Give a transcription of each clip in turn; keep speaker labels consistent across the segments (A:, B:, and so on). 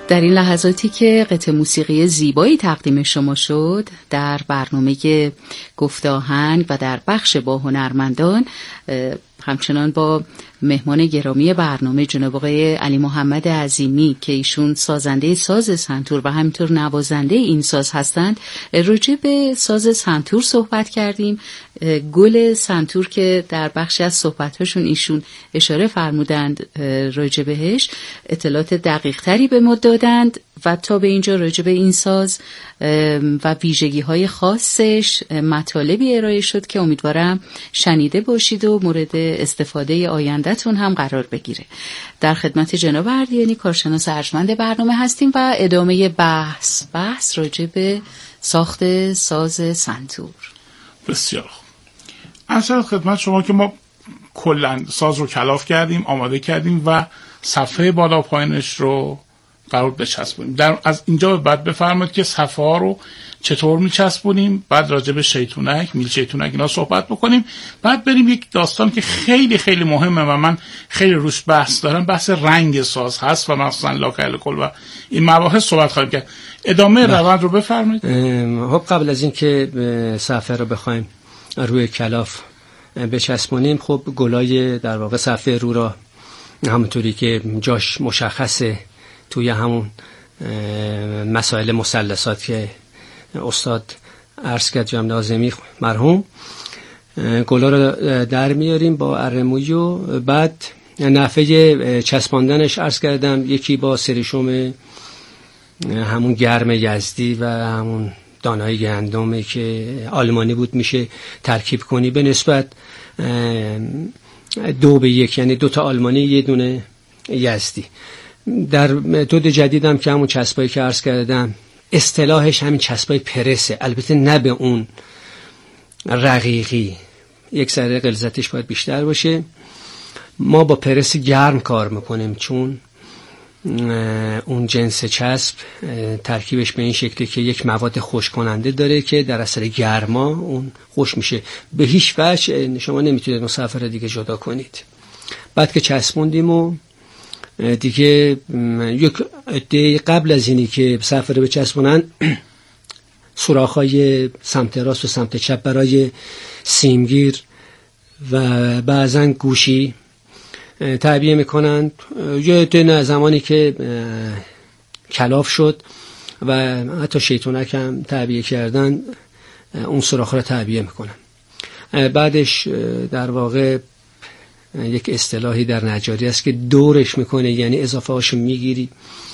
A: در این لحظاتی که قطعه موسیقی زیبایی تقدیم شما شد در برنامه گفت آهنگ و در بخش با هنرمندان، همچنان با مهمان گرامی برنامه جناب آقای علی محمد عظیمی که ایشون سازنده ساز سنتور و همینطور نوازنده این ساز هستند، راجع به ساز سنتور صحبت کردیم. گل سنتور که در بخشی از صحبت‌هاشون ایشون اشاره فرمودند راجع بهش اطلاعات دقیق تری به ما دادند و تا به اینجا راجع به این ساز و ویژگی‌های خاصش مطالبی ارائه شد که امیدوارم شنیده باشید و مورد استفاده آینده‌تون هم قرار بگیره. در خدمت جناب اردیانی کارشناس ارجمند برنامه هستیم و ادامه بحث راجع به ساخت ساز سنتور.
B: بسیار خوب. اصلا خدمت شما که ما کلا ساز رو کلاف کردیم، آماده کردیم و صفحه بالا پایینش رو قرار بچسبونیم. از اینجا به بعد بفرمایید که صفحه ها رو چطور میچسبونیم، بعد راجع به شیطونک، میل شیطونک اینا صحبت بکنیم، بعد بریم یک داستان که خیلی خیلی مهمه و من خیلی روش بحث دارم، بحث رنگ ساز هست و مثلا لاکل کل و این مباحث صحبت خواهیم کرد. ادامه روند رو بفرمایید.
C: خب قبل از این که صفحه رو بخوایم روی کلاف بچسبونیم، خب گلای در واقع صفحه رو را همونطوری که جاش مشخصه توی همون مسائل مثلثات که استاد عرض کرد جناب ناظمی مرحوم، گلا رو در میاریم با ارمویی و بعد نحوه چسباندنش عرض کردم، یکی با سریشم همون گرم یزدی و همون دانه‌های گندمی که آلمانی بود میشه ترکیب کنی به نسبت 2:1، یعنی 2 تا آلمانی 1 دونه یزدی. در متد جدیدم که همون چسبایی که عرض کردم اصطلاحش همین چسبای پرسه، البته نه به اون رقیقی، یک ذره غلظتش باید بیشتر باشه. ما با پرس گرم کار میکنیم چون اون جنس چسب ترکیبش به این شکلی که یک مواد خشک کننده داره که در اثر گرما اون خوش میشه. به هیچ وجه شما نمیتونید مسافر دیگه جدا کنید. بعد که چسبوندیم و دیگه یک عده قبل از اینی که صفحه رو بچسبونن سوراخ‌های سمت راست و سمت چپ برای سیمگیر و بعضا گوشی تعبیه میکنن. یه عده زمانی که کلاف شد و حتی شیطونک هم تعبیه کردن اون سوراخ رو تعبیه میکنن. بعدش در واقع یک اصطلاحی در نجاری است که دورش میکنه، یعنی اضافه هاشو میگیری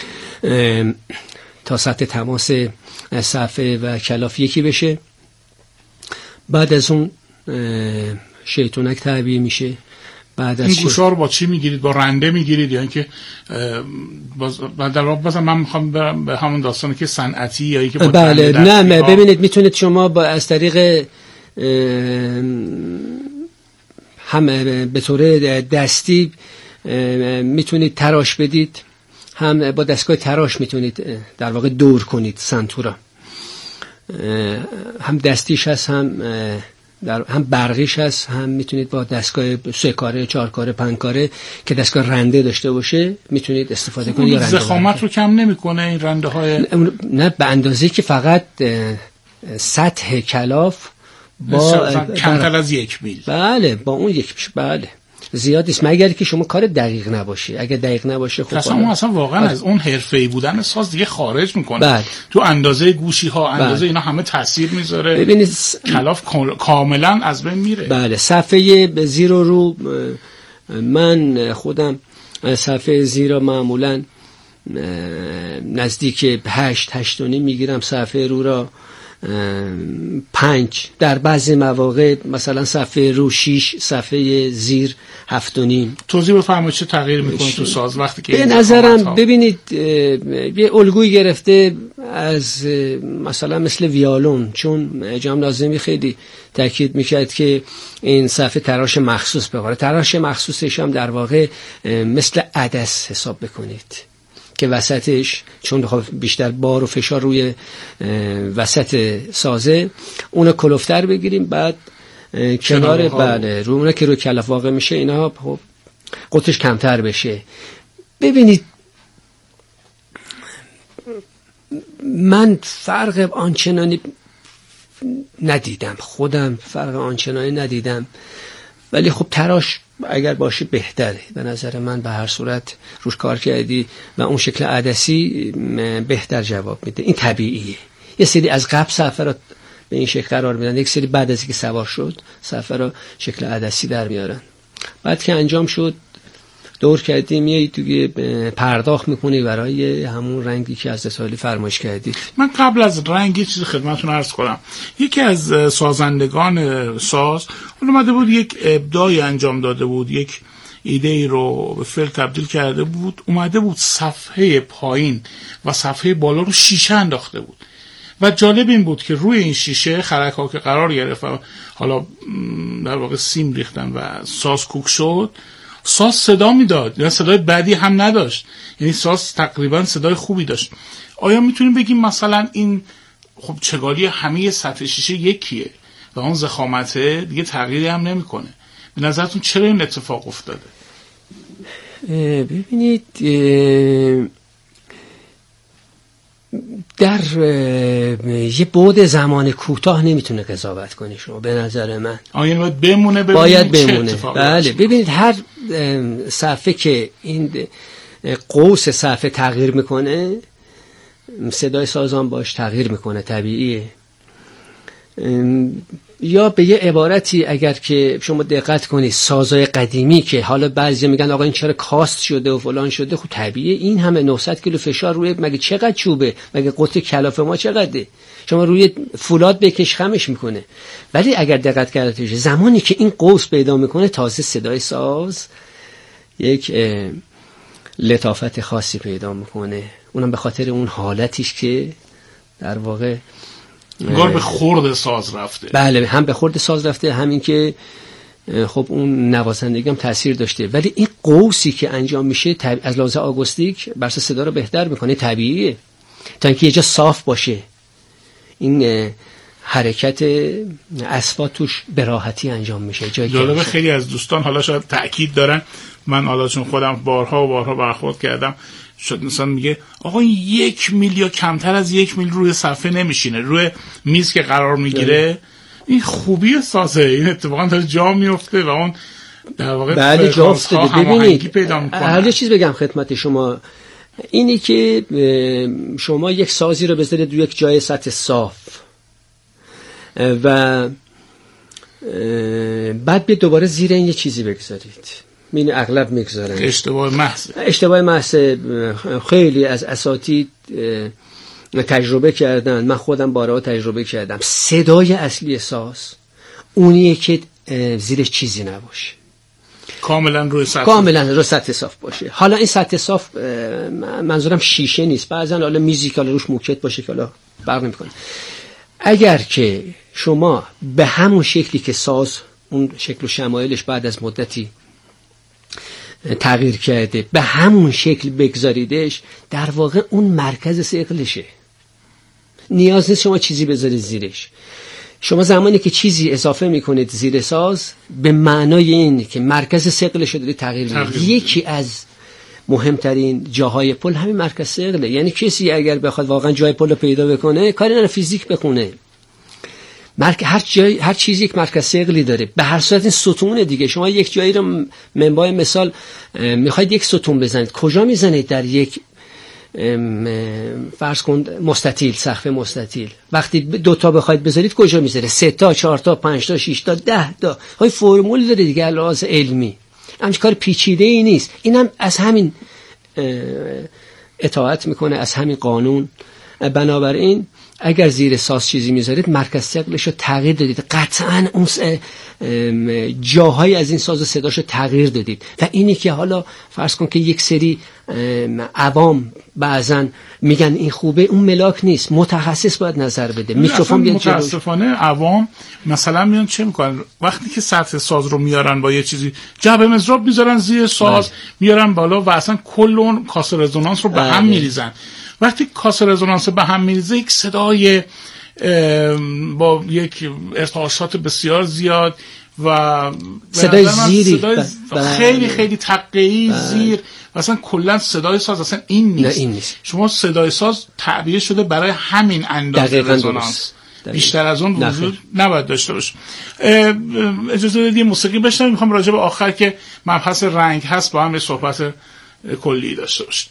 C: تا سطح تماس صفحه و کلاف یکی بشه. بعد از اون شیطونک تعبیه میشه. بعد از
B: این گوشا رو با چی میگیرید؟ با رنده میگیرید یا اینکه در واقع مثلا من میخوام برم به همون داستانی که صنعتی یا اینکه
C: بله نه ببینید میتونید شما با از طریق هم به طور دستی میتونید تراش بدید، هم با دستگاه تراش میتونید در واقع دور کنید سنتورا، هم دستیش هست هم برقیش هست، هم میتونید با دستگاه 3 کاره 4 کاره 5 کاره که دستگاه رنده داشته باشه میتونید استفاده کنید. یا
B: ضخامت رو کم نمیکنه این رنده های؟
C: نه، به اندازه‌ای که فقط سطح کلاف با
B: کمتر از 1 میل.
C: بله با اون 1 میشه. بله زیاد نیست مگر که شما کار دقیق نباشه. اگه دقیق نباشه خب
B: اصلا واقعا از اون حرفه‌ای بودن ساز دیگه خارج میکنه.
C: بله.
B: تو اندازه گوشی ها اندازه اینا همه تاثیر میذاره.
C: ببینید
B: کلاف کاملا از بین میره.
C: بله صفحه زیرو رو من خودم صفحه زیرو معمولا نزدیک 8 میگیرم، صفحه رو را 5، در بعضی مواقع مثلا صفحه رو 6، صفحه زیر 7.5.
B: توضیح بفرمایید چه تغییر میکنه تو ساز وقتی که
C: به نظرم ببینید یه الگویی گرفته از مثلا مثل ویالون، چون جناب ناظمی خیلی تاکید میکرد که این صفحه تراش مخصوص بخوره. تراش مخصوصش هم در واقع مثل عدس حساب بکنید که وسطش چون بیشتر بار و فشار روی وسط سازه اونو کلوفتر بگیریم، بعد کنار بله رو اونه که روی کلاف واقع میشه اینا قطرش کمتر بشه. ببینید من فرق آنچنانی ندیدم، خودم فرق آنچنانی ندیدم، ولی خب تراش اگر باشه بهتره. به نظر من به هر صورت روش کار کردی و اون شکل عدسی بهتر جواب میده. این طبیعیه. یه سری از قبل صفحه را به این شکل قرار میدن، یک سری بعد از اینکه سوار شد صفحه را شکل عدسی در میارن. بعد که انجام شد دور کردیم یه دیگه پرداخت میکنی برای همون رنگی که از سالی فرمایش کردید.
B: من قبل از رنگ یه چیزی خدمتتون عرض کنم. یکی از سازندگان ساز اون اومده بود یک ابداعی انجام داده بود، یک ایده ای رو به فعل تبدیل کرده بود، اومده بود صفحه پایین و صفحه بالا رو شیشه انداخته بود و جالب این بود که روی این شیشه خرک‌ها که قرار گرفت و حالا در واقع سیم ریختن و ساز کوک شد، ساز صدا میداد، یا صدای بدی هم نداشت، یعنی ساز تقریبا صدای خوبی داشت. آیا میتونیم بگیم مثلا این خب چگالی همه سطح شیشه یکیه و اون ضخامته دیگه تغییری هم نمیکنه؟ به نظرتون چرا این اتفاق افتاده؟
C: ببینید در یه بعد زمان کوتاه نمیتونه قضاوت کنه شما. به نظر من
B: آیا باید بمونه؟
C: باید بمونه. بله ببینید هر صفحه که این قوس صفحه تغییر میکنه صدای سازان باش تغییر میکنه، طبیعیه. یا به یه عبارتی اگر که شما دقت کنید سازای قدیمی که حالا بعضی میگن آقا این چرا کاست شده و فلان شده، خب طبیعیه. این همه 900 کیلو فشار روی مگه چقدر چوبه، مگه قطر کلاف ما چقدره، شما روی فولاد بکش خمش میکنه. ولی اگر دقت کردید زمانی که این قوس پیدا میکنه تازه صدای ساز یک لطافت خاصی پیدا میکنه، اونم به خاطر اون حالتیش که در واقع
B: انگار به خورد ساز رفته.
C: بله هم به خورد ساز رفته، همین که خب اون نوازندگی هم تاثیر داشته. ولی این قوسی که انجام میشه از لحاظ آگوستیک برس صدا رو بهتر میکنه، طبیعیه، تا اینکه یه جا صاف باشه این حرکت اصوات توش به راحتی انجام میشه.
B: جالبه خیلی از دوستان حالا شاید تأکید دارن، من حالا چون خودم بارها و بارها برخورد کردم، شاید مثلا میگه آقا 1 میل یا کمتر از 1 میل روی صفحه نمیشینه، روی میز که قرار میگیره. این خوبی سازه، این اتفاقا تا جا میفته و اون در واقع
C: بعد جا افتاده. ببینید
B: هر
C: یه چیز بگم خدمت شما، اینی که شما یک سازی رو بذارید روی یک جای سطح صاف و بعد به دوباره زیر این یه چیزی بگذارید، این اغلب میگذارن اشتباه محض. خیلی از اساتید تجربه کردن، من خودم بارها تجربه کردم، صدای اصلی ساز اونیه که زیرش چیزی نباشه،
B: کاملا روی
C: سطح صاف باشه. حالا این سطح صاف منظورم شیشه نیست، بعضن حالا میزیکال روش موکت باشه که حالا فرق نمیکنه. اگر که شما به همون شکلی که ساز اون شکل و شمایلش بعد از مدتی تغییر کرده به همون شکل بگذاریدش، در واقع اون مرکز ثقلشه، نیاز نیست شما چیزی بذارید زیرش. شما زمانی که چیزی اضافه میکنید زیر ساز به معنای این که مرکز ثقلش رو دارید تغییر میدید. یکی از مهمترین جاهای پل همین مرکز ثقله. یعنی کسی اگر بخواد واقعا جای پل رو پیدا بکنه کاری نداره فیزیک بخونه، هر چیزی یک مرکز ثقلی داره. به هر صورت این ستون دیگه، شما یک جایی رو منبع مثال میخواید یک ستون بزنید، کجا میزنید؟ در یک فرض کن مستطیل، سقف مستطیل. وقتی 2 تا بخواید بذارید کجا میذاره؟ 3 تا، 4 تا، 5 تا، 6 تا، 10 تا. های فرمول داره دیگه، لحاظ علمی همچین کار پیچیده ای نیست. اینم از همین اطاعت میکنه، از همین قانون. بنابراین اگر زیر ساز چیزی میذارید مرکز ثقلش رو تغییر دادید، قطعا اون جاهای از این ساز و صداش رو تغییر دادید. و اینی که حالا فرض کن که یک سری عوام بعضن میگن این خوبه، اون ملاک نیست، متخصص باید نظر بده. میکروفون بیاد جلوش.
B: متاسفانه عوام مثلا میان چه میکنن وقتی که سطح ساز رو میارن با یه چیزی جعبه مضراب میذارن زیر ساز، میارن بالا و اصلا کل اون کاسه رزونانس رو به هم میریزن. وقتی کاسه رزونانس به هم میریزه یک صدای با یک ارتعاشات بسیار زیاد و
C: صدای زیری
B: خیلی خیلی تقیی زیر، مثلا کلا صدای ساز اصلا این نیست.
C: نه این نیست.
B: شما صدای ساز تعبیه شده برای همین اندازه رزونانس، بیشتر از اون وجود نباید داشته باشه. اجازه بدید موسیقی بشنویم، میخوام راجع به آخر که مبحث رنگ هست با هم یه صحبت کلی داشته باشیم.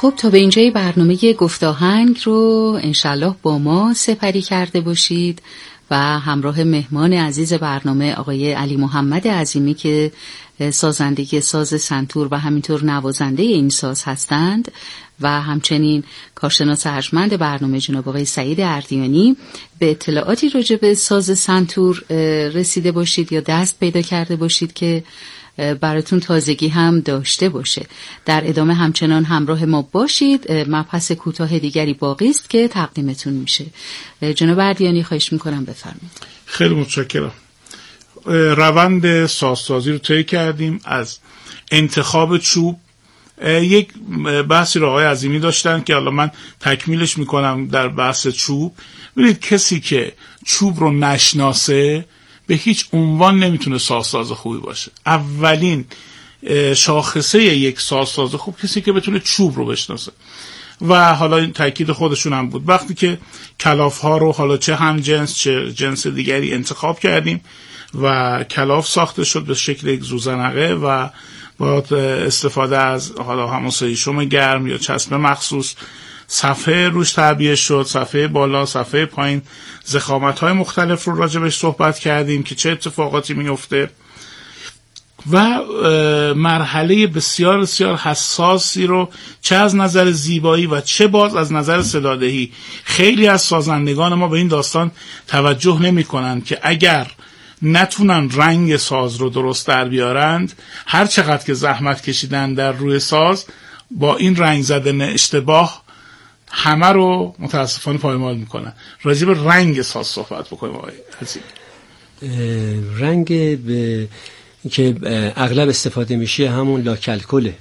A: خب تا به اینجای برنامه گفتاهنگ رو انشالله با ما سپری کرده باشید و همراه مهمان عزیز برنامه آقای علی محمد عظیمی که سازنده ساز سنتور و همینطور نوازنده این ساز هستند و همچنین کارشناس ارجمند برنامه جناب آقای سعید اردیانی به اطلاعاتی راجع به ساز سنتور رسیده باشید یا دست پیدا کرده باشید که براتون تازگی هم داشته باشه. در ادامه همچنان همراه ما باشید، مبحث کوتاه دیگری باقی است که تقدیمتون میشه. جناب اردیانی خواهش میکنم بفرمایید.
B: خیلی متشکرم. روند سازسازی رو طی کردیم از انتخاب چوب. یک بحثی رو آقای عظیمی داشتن که حالا من تکمیلش میکنم در بحث چوب. ببینید کسی که چوب رو نشناسه به هیچ عنوان نمیتونه سازساز خوبی باشه. اولین شاخصه یک سازساز خوب کسی که بتونه چوب رو بشناسه و حالا این تاکید خودشون هم بود. وقتی که کلاف ها رو حالا چه هم جنس چه جنس دیگری انتخاب کردیم و کلاف ساخته شد به شکل یک زوزنقه و با استفاده از حالا همون سیشم گرم یا چسب مخصوص صفحه روش تعبیه شد، صفحه بالا، صفحه پایین، ضخامت‌های مختلف رو راجبش صحبت کردیم که چه اتفاقاتی میفته و مرحله بسیار بسیار حساسی رو چه از نظر زیبایی و چه باز از نظر صدادهی خیلی از سازندگان ما به این داستان توجه نمی‌کنن که اگر نتونن رنگ ساز رو درست در بیارند، هر چقدر که زحمت کشیدن در روی ساز با این رنگ زدن اشتباه همه رو متاسفانه پایمال میکنن. راجع به رنگ ساز صحبت بکنیم آقای عظیم.
C: رنگ که اغلب استفاده میشه همون لاکلکله.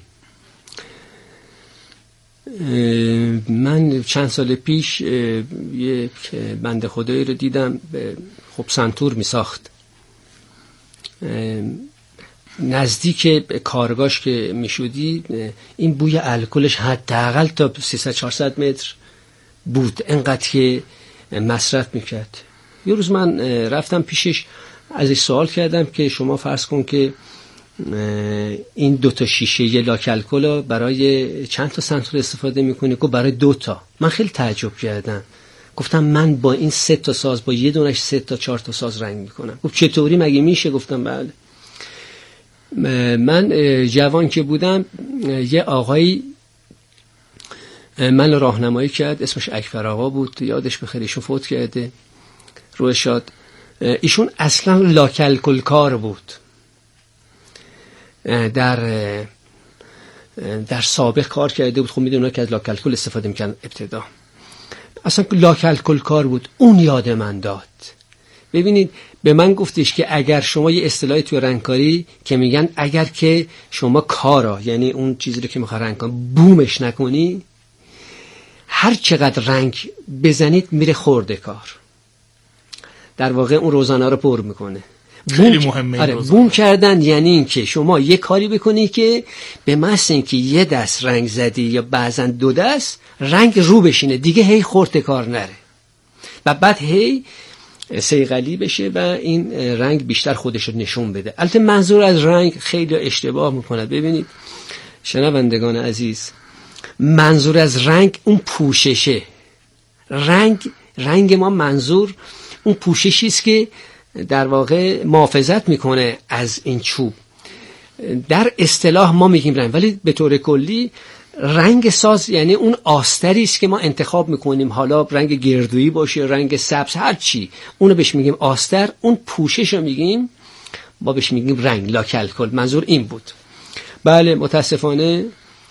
C: من چند سال پیش یک بنده خدایی رو دیدم خب سنتور میساخت. نزدیک کارگاهش که میشودی این بوی الکلش حداقل تا 300-400 متر بود، انقدر که مصرف میکرد. یه روز من رفتم پیشش، ازش سوال کردم که شما فرض کن که این 2 شیشه یه لاکلکل برای چند تا سنتور استفاده میکنی؟ گفت برای 2 تا. من خیلی تعجب کردم، گفتم من با این 3 تا ساز با یه دونش 3 تا 4 تا ساز رنگ میکنم. گفت چطوری مگه میشه؟ گفتم بله. من جوان که بودم یه آقایی من راهنمایی کرد، اسمش اکبر آقا بود، یادش بخیر، ایشون فوت کرده روح شاد. ایشون اصلا لاکلکل کار بود، در سابق کار کرده بود. خب میدونه که از لاکلکل استفاده میکنن ابتدا، اصلا لاکلکل کار بود. اون یاد من داد. ببینید به من گفتش که اگر شما یه اصطلاحی توی رنگکاری که میگن اگر که شما کارا، یعنی اون چیزی رو که میخوای رنگ کنی، بومش نکنی، هر چقدر رنگ بزنید میره خورده کار. در واقع اون روزانه رو پر میکنه.
B: خیلی مهمه.
C: آره، بوم کردن یعنی این که شما یه کاری بکنی که به محض اینکه یه دست رنگ زدی یا بعضا 2 دست رنگ رو بشینه دیگه، هی خورده کار نره و بعد هی صیقلی بشه و این رنگ بیشتر خودش رو نشون بده. البته منظور از رنگ خیلی اشتباه میکنه. ببینید شنوندگان عزیز، منظور از رنگ اون پوششه. رنگ ما منظور اون پوششی است که در واقع محافظت میکنه از این چوب. در اصطلاح ما میگیم رنگ، ولی به طور کلی رنگ ساز یعنی اون آستری است که ما انتخاب میکنیم، حالا رنگ گردویی باشه، رنگ سبز، هر چی، اونو بهش میگیم آستر. اون پوشش رو میگیم، ما بهش میگیم رنگ، لاکلکل. منظور این بود. بله متاسفانه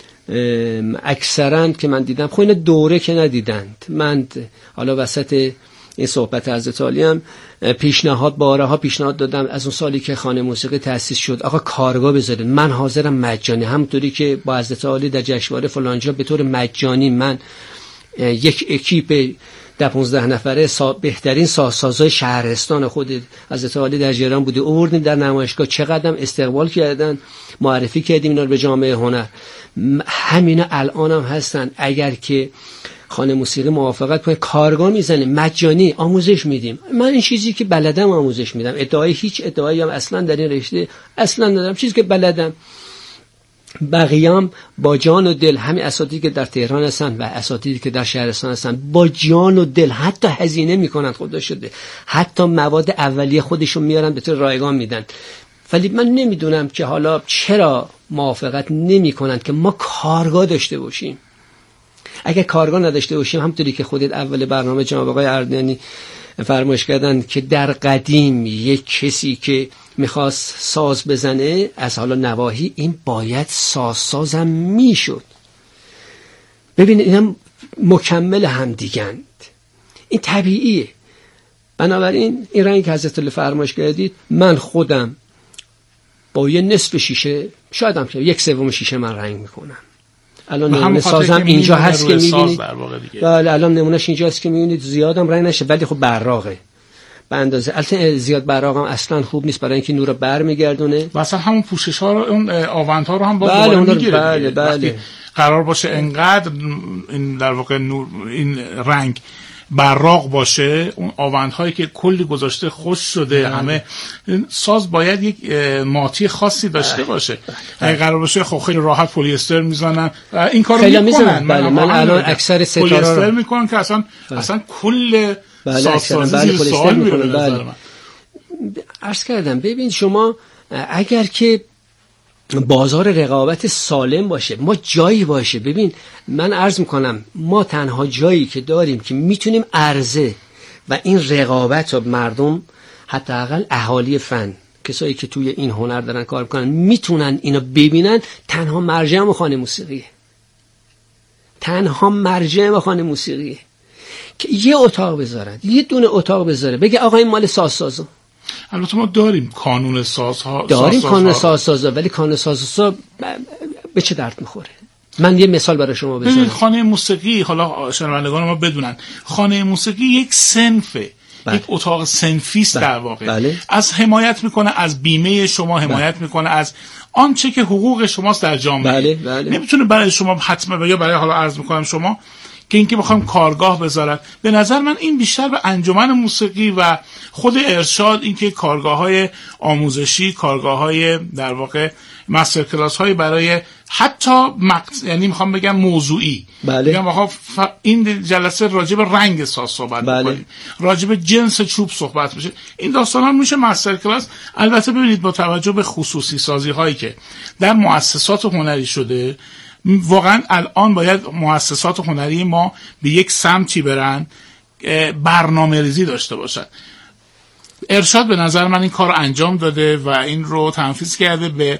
C: اکثرا که من دیدم، خب این دوره که ندیدند، من حالا وسط این صحبت حضرت عالی هم بارها پیشنهاد دادم از اون سالی که خانه موسیقی تأسیس شد، آقا کارگاه بذارید، من حاضرم مجانی، همونطوری که با حضرت عالی در جشنواره فلانجا به طور مجانی من یک اکیپ 10-15 نفره بهترین سازهای شهرستان خود حضرت عالی در جریان بوده آوردیم در نمایشگاه. چقدرم استقبال کردن، معرفی کردیم اینا رو به جامعه هنر. همینا الان هم هستن. اگر که خانه موسیقی موافقت کنه کارگاه میزنیم، مجانی آموزش میدیم. من این چیزی که بلدم آموزش میدم. هیچ ادعایی هم اصلا در این رشته اصلا ندارم. چیزی که بلدم بقیام با جان و دل، همین اساتیدی که در تهران هستن و اساتیدی که در شهرستان هستن با جان و دل حتی هزینه میکنن، خدا شده حتی مواد اولیه خودشون میارن به طور رایگان میدن. ولی من نمیدونم که حالا چرا موافقت نمیکنن که ما کارگاه داشته باشیم. اگه کارگاه نداشته باشیم، همونطوری که خودت اول برنامه جناب آقای اردنی فرمایش کردن که در قدیم یک کسی که میخواست ساز بزنه از حالا نواحی، این باید سازم میشد. ببینید اینا مکمل هم دیگند، این طبیعیه. بنابراین این رنگ که حضرت الله فرمایش کردید، من خودم با یه نصف شیشه، شاید هم یک سوم شیشه من رنگ میکنم. الان نمونه سازم اینجا هست که میبینید، بله الان نمونهش اینجا هست که میبینید، زیادم رنگ نشه ولی خب براقه به اندازه. البته زیاد براق هم اصلا خوب نیست برای اینکه نور رو برمیگردونه و
B: اصلا همون پوشش ها رو، اون آونت ها رو هم باز دوباره میگیره. بله. قرار باشه انقدر این در واقع نور، این رنگ براق باشه، اون آونت هایی که کلی گذاشته خوش شده همه، ساز باید یک ماتی خاصی داشته باشه. اگه قرار باشه خب خیلی راحت پلی استر میزنن، این کارو میکنن.
C: من الان اکثر ستاره
B: پلی استر میکنن که اصلا کل سازسازی زیر سوال میره.
C: عرض کردم ببین شما اگر که بازار رقابت سالم باشه، ما جایی باشه، ببین من عرض میکنم ما تنها جایی که داریم که میتونیم عرضه و این رقابت رو مردم، حتی اقل اهالی فن، کسایی که توی این هنر دارن کار میکنن، میتونن اینو ببینن، تنها مرجع ما خانه موسیقیه. تنها مرجع ما خانه موسیقیه که یه اتاق بذارن، یه دونه اتاق بذاره، بگه آقا این مال سازسازا.
B: البته ما داریم کانون سازها،
C: کانون سازسازا، ولی کانون سازسازا به چه درد میخوره؟ من یه مثال برای شما بزنم.
B: خانه موسیقی، حالا شنوندگان ما بدونن، خانه موسیقی یک صنفه، یک اتاق صنفی است در واقع. از حمایت میکنه از بیمه شما، حمایت میکنه از آنچه که حقوق شماست در جامعه. نمیتونه برای شما حتما، یا برای حالا عرض میکنم شما که اینکه بخوام کارگاه بذارن. به نظر من این بیشتر به انجمن موسیقی و خود ارشاد، اینکه کارگاه‌های آموزشی، کارگاه‌های در واقع مستر کلاس های برای حتی یعنی میخوام بگم موضوعی، میگم آقا این جلسه راجع به رنگ ساز صحبت بکنیم، راجع به جنس چوب صحبت بشه، این داستانا میشه مستر کلاس. البته ببینید با توجه به خصوصی سازی هایی که در مؤسسات هنری شده، واقعا الان باید مؤسسات هنری ما به یک سمتی برن، برنامه ریزی داشته باشن. ارشاد به نظر من این کار رو انجام داده و این رو تنفیذ کرده به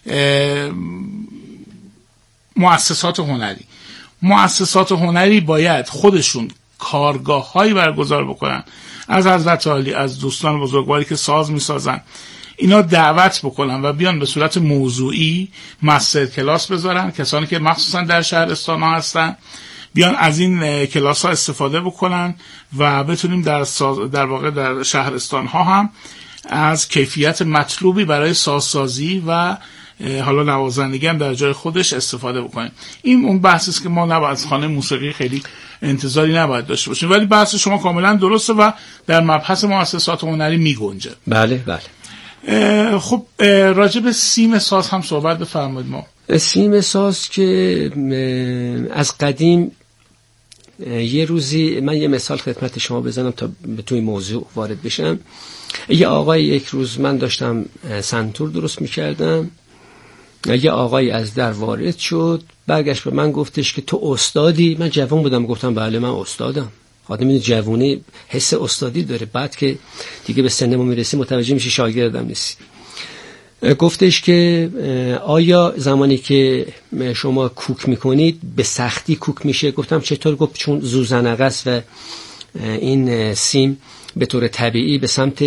B: مؤسسات هنری. مؤسسات هنری باید خودشون کارگاه هایی برگزار بکنن، از حضرت عالی، از دوستان بزرگواری که ساز میسازن، اینا دعوت بکنن و بیان به صورت موضوعی مستر کلاس بذارن. کسانی که مخصوصا در شهرستان ها هستن بیان از این کلاس ها استفاده بکنن و بتونیم در واقع در شهرستان ها هم از کیفیت مطلوبی برای سازسازی و حالا نوازندگی هم در جای خودش استفاده بکنیم. این اون بحثی است که ما نباید از خانه موسیقی خیلی انتظاری نباید داشته باشیم، ولی بحث شما کاملا درسته و در مبحث مؤسسات هنری میگنجه.
C: بله.
B: خب راجع به سیم ساز هم صحبت بفرمایید. ما
C: سیم ساز که از قدیم، یه روزی من یه مثال خدمت شما بزنم تا به توی موضوع وارد بشم. یه آقای، یک روز من داشتم سنتور درست میکردم، یه آقای از در وارد شد، برگشت به من گفتش که تو استادی؟ من جوان بودم، گفتم بله من استادم. آدم این جوونی حس استادی داره، بعد که دیگه به سن ما میرسی متوجه میشه شاگردم نیستی. گفتش که آیا زمانی که شما کوک میکنید به سختی کوک میشه؟ گفتم چطور؟ گفت چون زوزنقه است و این سیم به طور طبیعی به سمت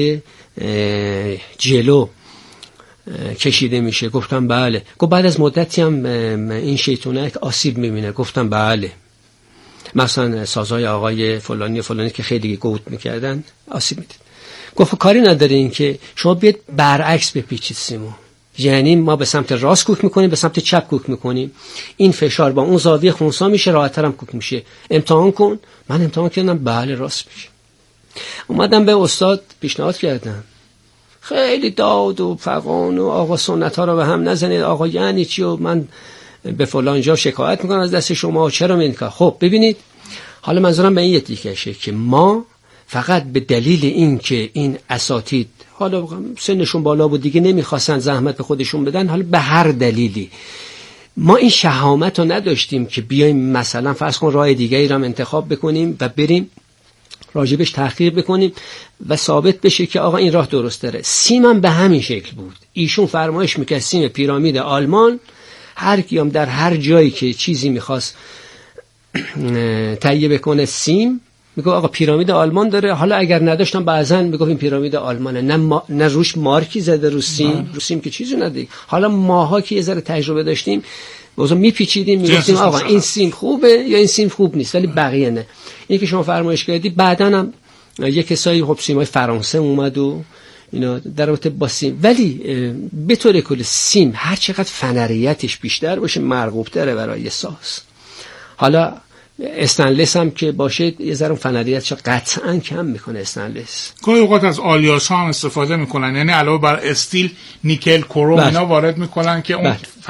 C: جلو کشیده میشه. گفتم بله. گفت بعد از مدتی هم این شیطونک آسیب میبینه؟ گفتم بله. مثلا سازهای آقای فلانی و فلانی که خیلی گوت میکردن آسیب میدید. گفت کاری نداره این که شما بیاد برعکس بپیچید سیمو، یعنی ما به سمت راست کوک میکنیم، به سمت چپ کوک میکنیم، این فشار با اون زاویه خونسا میشه، راحت‌تر هم کوک میشه. امتحان کن. من امتحان کردم، بله راست میشه. اومدم به استاد پیشنهاد کردم، خیلی داد و فغان و آقا سنت ها رو به هم نزنید، آقا یعنی چی و من به فلان جا شکایت میکنم از دست شما، چرا این کار. خب ببینید، حالا منظورم به این یکیشه که ما فقط به دلیل این که این اساتید حالا سنشون بالا بود دیگه نمیخواستن زحمت به خودشون بدن، حالا به هر دلیلی ما این شهامت رو نداشتیم که بیایم مثلا فرض کن راه دیگری رو انتخاب بکنیم و بریم راجبش تحقیق بکنیم و ثابت بشه که آقا این راه درست داره. سیم هم به همین شکل بود. ایشون فرمایش میکرد سیم پیرامید آلمان، هر کیم در هر جایی که چیزی میخواست تهیه بکنه سیم میگه آقا پیرامید آلمان داره. حالا اگر نداشتم بعضن میگفت این پیرامید آلمانه، نه روش مارکی زده رو سیم که چیزی نداره. حالا ماها که یه ذره تجربه داشتیم بازم میپیچیدیم میگفتیم آقا این سیم خوبه یا این سیم خوب نیست، ولی بقیه نه. این که شما فرمایش کردی بعدن هم یه کسایی خب سیمای فرانسه اومد و اینا در رابطه با سیم، ولی به طور کل سیم هر چقدر فنریتش بیشتر باشه مرغوب تره برای ساز. حالا استنلس هم که باشه یه ذره فنریتش قطعا کم میکنه استنلس.
B: گاهی اوقات از آلیاژ ها هم استفاده میکنن، یعنی علاوه بر استیل نیکل کروم اینا وارد میکنن که اون